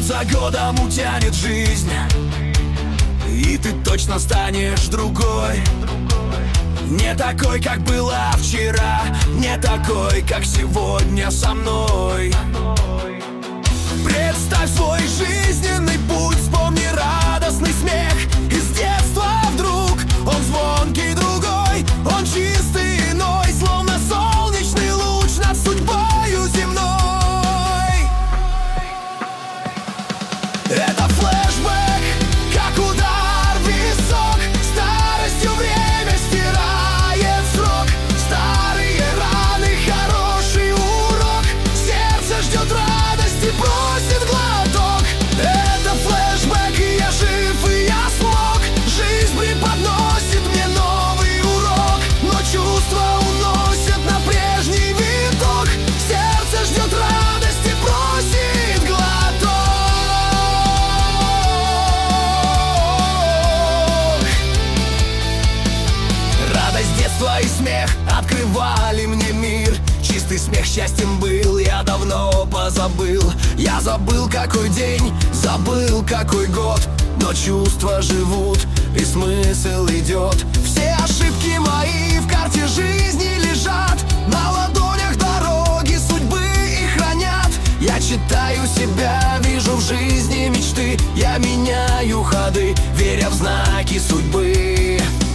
за годом утянет жизнь, и ты точно станешь другой. Не такой, как была вчера, не такой, как сегодня со мной. Представь свой жизненный путь, вспомни радостный смех из детства вдруг. Он звонкий другой, он чистый иной, словно солнечный луч над судьбою земной. Это флешбэк, как удар в висок. Старостью время стирает срок. Старые раны, хороший урок. Сердце ждет радости, просит глоток. Это флешбэк, и я жив, и я смог. Жизнь преподносит мне новый урок, но чувства уносят на прежний виток. Сердце ждет радости, просит глоток. Радость детства и смех открывали мне мир. Чистый смех счастьем был, я давно позабыл. Я забыл, какой день, забыл, какой год, но чувства живут, и смысл идет. Все ошибки мои в карте жизни лежат, на ладонях дороги судьбы их хранят. Я читаю себя, вижу в жизни мечты, я меняю ходы, веря в знаки судьбы.